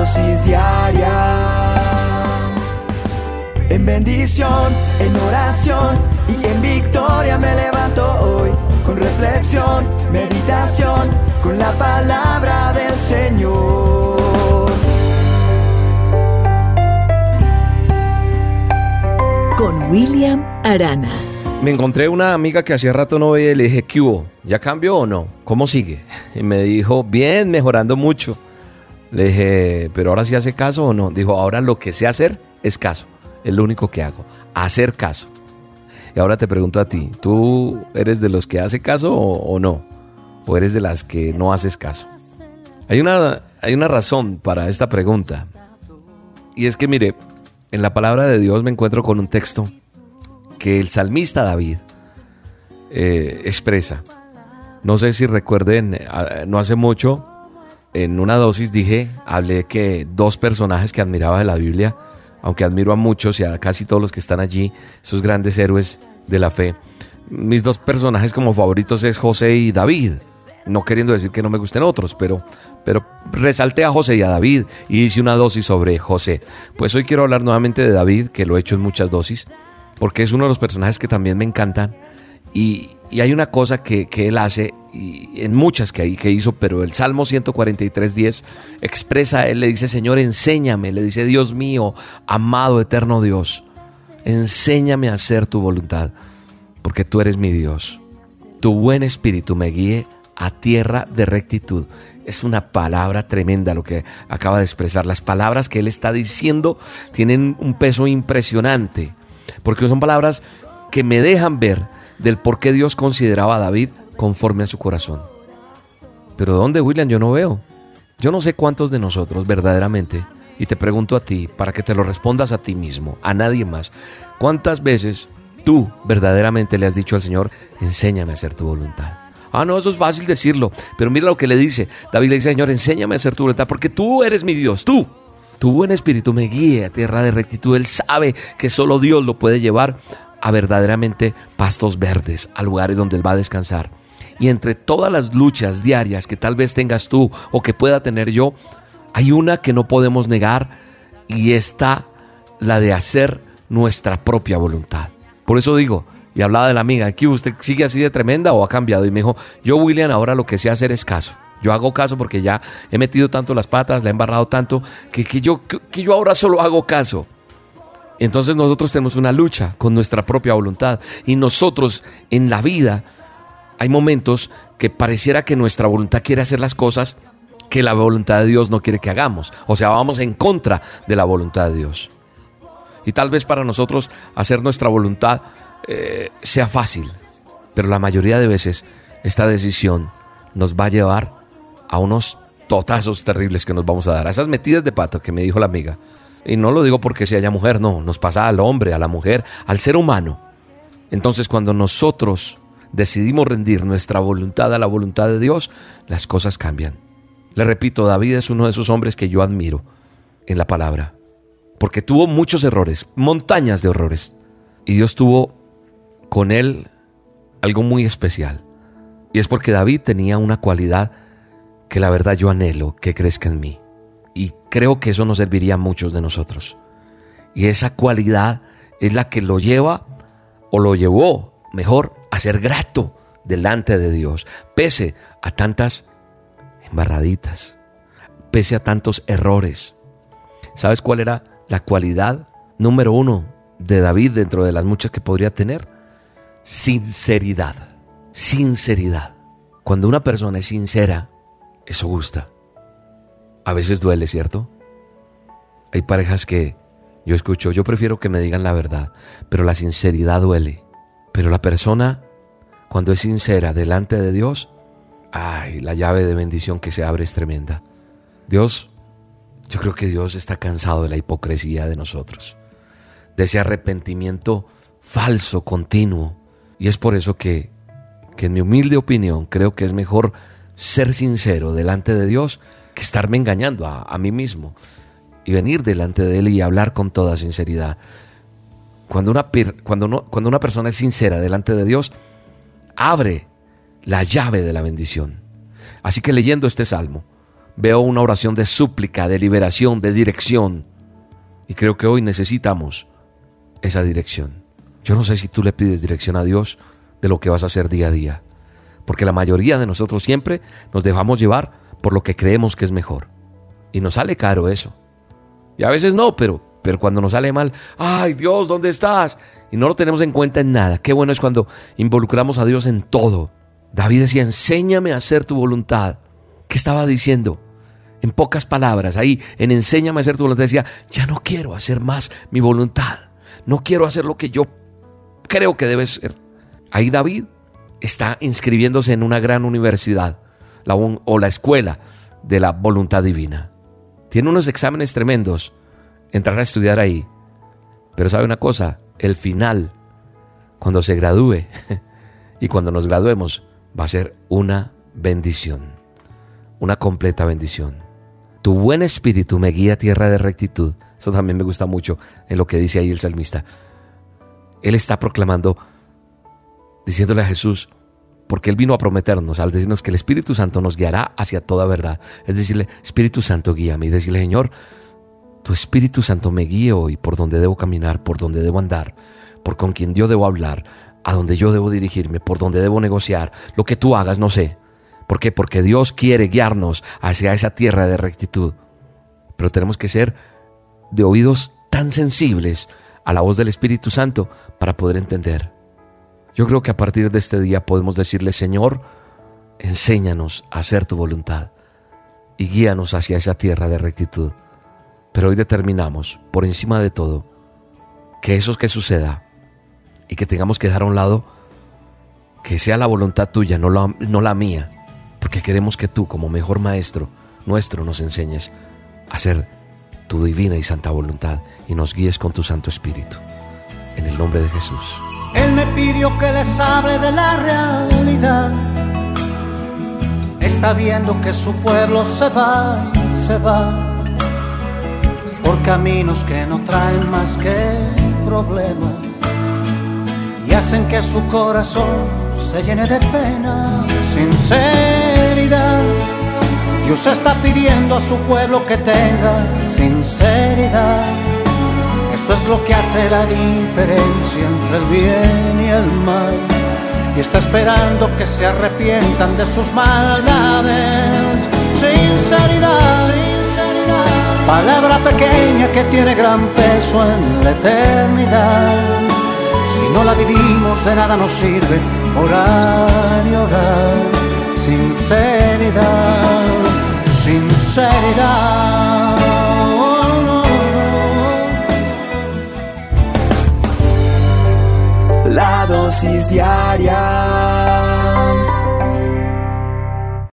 dosis diaria. En bendición, en oración y en victoria me levanto hoy. Con reflexión, meditación, con la palabra del Señor. Con William Arana. Me encontré una amiga que hacía rato no veía y le dije, ¿qué hubo? ¿Ya cambió o no? ¿Cómo sigue? Y me dijo, bien, mejorando mucho. Le dije, ¿pero ahora sí hace caso o no? Dijo, ahora lo que sé hacer es caso. Es lo único que hago, hacer caso. Y ahora te pregunto a ti, ¿tú eres de los que hace caso o no? ¿O eres de las que no haces caso? Hay una razón para esta pregunta. Y es que mire, en la palabra de Dios me encuentro con un texto que el salmista David expresa. No sé si recuerden, no hace mucho, en una dosis hablé que dos personajes que admiraba de la Biblia, aunque admiro a muchos y a casi todos los que están allí, esos grandes héroes de la fe, mis dos personajes como favoritos es José y David. No queriendo decir que no me gusten otros, pero resalté a José y a David y hice una dosis sobre José. Pues hoy quiero hablar nuevamente de David, que lo he hecho en muchas dosis, porque es uno de los personajes que también me encantan. Y hay una cosa que él hace, y en muchas que hizo, pero el Salmo 143:10 expresa, él le dice, Señor, enséñame, le dice, Dios mío, amado, eterno Dios, enséñame a hacer tu voluntad, porque tú eres mi Dios. Tu buen espíritu me guíe a tierra de rectitud. Es una palabra tremenda lo que acaba de expresar. Las palabras que él está diciendo tienen un peso impresionante, porque son palabras que me dejan ver del por qué Dios consideraba a David conforme a su corazón. Pero ¿dónde, William? Yo no veo. Yo no sé cuántos de nosotros verdaderamente, y te pregunto a ti, para que te lo respondas a ti mismo, a nadie más, ¿cuántas veces tú verdaderamente le has dicho al Señor, enséñame a hacer tu voluntad? Ah, no, eso es fácil decirlo, pero mira lo que le dice. David le dice, Señor, enséñame a hacer tu voluntad, porque tú eres mi Dios, tú. Tu buen espíritu me guíe a tierra de rectitud. Él sabe que solo Dios lo puede llevar a verdaderamente pastos verdes, a lugares donde Él va a descansar. Y entre todas las luchas diarias que tal vez tengas tú o que pueda tener yo, hay una que no podemos negar, y está la de hacer nuestra propia voluntad. Por eso digo, y hablaba de la amiga, ¿aquí usted sigue así de tremenda o ha cambiado? Y me dijo, yo, William, ahora lo que sé hacer es caso. Yo hago caso porque ya he metido tanto las patas, la he embarrado tanto, que yo ahora solo hago caso. Entonces nosotros tenemos una lucha con nuestra propia voluntad. Y nosotros en la vida hay momentos que pareciera que nuestra voluntad quiere hacer las cosas que la voluntad de Dios no quiere que hagamos. O sea, vamos en contra de la voluntad de Dios. Y tal vez para nosotros hacer nuestra voluntad sea fácil. Pero la mayoría de veces esta decisión nos va a llevar a unos totazos terribles que nos vamos a dar. A esas metidas de pata que me dijo la amiga. Y no lo digo porque sea ella mujer, no. Nos pasa al hombre, a la mujer, al ser humano. Entonces, cuando nosotros decidimos rendir nuestra voluntad a la voluntad de Dios, las cosas cambian. Le repito, David es uno de esos hombres que yo admiro en la palabra. Porque tuvo muchos errores, montañas de errores. Y Dios tuvo con él algo muy especial. Y es porque David tenía una cualidad que la verdad yo anhelo que crezca en mí. Y creo que eso nos serviría a muchos de nosotros. Y esa cualidad es la que lo lleva, o lo llevó, mejor, a ser grato delante de Dios. Pese a tantas embarraditas, pese a tantos errores. ¿Sabes cuál era la cualidad número 1 de David dentro de las muchas que podría tener? Sinceridad. Sinceridad. Cuando una persona es sincera, eso gusta. A veces duele, ¿cierto? Hay parejas que yo escucho, yo prefiero que me digan la verdad, pero la sinceridad duele. Pero la persona, cuando es sincera delante de Dios, la llave de bendición que se abre es tremenda. Yo creo que Dios está cansado de la hipocresía de nosotros, de ese arrepentimiento falso, continuo. Y es por eso que en mi humilde opinión creo que es mejor ser sincero delante de Dios que estarme engañando a mí mismo y venir delante de Él y hablar con toda sinceridad. Cuando una persona es sincera delante de Dios, abre la llave de la bendición. Así que leyendo este salmo, veo una oración de súplica, de liberación, de dirección. Y creo que hoy necesitamos esa dirección. Yo no sé si tú le pides dirección a Dios de lo que vas a hacer día a día, porque la mayoría de nosotros siempre nos dejamos llevar por lo que creemos que es mejor. Y nos sale caro eso. Y a veces no, pero cuando nos sale mal, ¡ay, Dios, ¿dónde estás? Y no lo tenemos en cuenta en nada. Qué bueno es cuando involucramos a Dios en todo. David decía, enséñame a hacer tu voluntad. ¿Qué estaba diciendo? En pocas palabras, ahí en enséñame a hacer tu voluntad, decía, ya no quiero hacer más mi voluntad. No quiero hacer lo que yo creo que debe ser. Ahí David está inscribiéndose en una gran universidad, o la escuela de la voluntad divina. Tiene unos exámenes tremendos, entrar a estudiar ahí. Pero ¿sabe una cosa? El final, cuando se gradúe y cuando nos graduemos, va a ser una bendición, una completa bendición. Tu buen espíritu me guía a tierra de rectitud. Eso también me gusta mucho en lo que dice ahí el salmista. Él está proclamando, diciéndole a Jesús, porque Él vino a prometernos, al decirnos que el Espíritu Santo nos guiará hacia toda verdad. Es decirle, Espíritu Santo, guíame. Y decirle, Señor, tu Espíritu Santo me guíe hoy por donde debo caminar, por donde debo andar, por con quien yo debo hablar, a donde yo debo dirigirme, por donde debo negociar. Lo que tú hagas, no sé. ¿Por qué? Porque Dios quiere guiarnos hacia esa tierra de rectitud. Pero tenemos que ser de oídos tan sensibles a la voz del Espíritu Santo para poder entender. Yo creo que a partir de este día podemos decirle, Señor, enséñanos a hacer tu voluntad y guíanos hacia esa tierra de rectitud. Pero hoy determinamos, por encima de todo, que eso que suceda y que tengamos que dejar a un lado, que sea la voluntad tuya, no la mía, porque queremos que tú, como mejor maestro nuestro, nos enseñes a hacer tu divina y santa voluntad y nos guíes con tu Santo Espíritu. En el nombre de Jesús. Él me pidió que les hable de la realidad. Está viendo que su pueblo se va por caminos que no traen más que problemas y hacen que su corazón se llene de pena. Sinceridad, Dios está pidiendo a su pueblo que tenga sinceridad. Eso es lo que hace la diferencia entre el bien y el mal. Y está esperando que se arrepientan de sus maldades. Sinceridad, palabra pequeña que tiene gran peso en la eternidad. Si no la vivimos, de nada nos sirve orar y orar. Sinceridad, sinceridad. La dosis diaria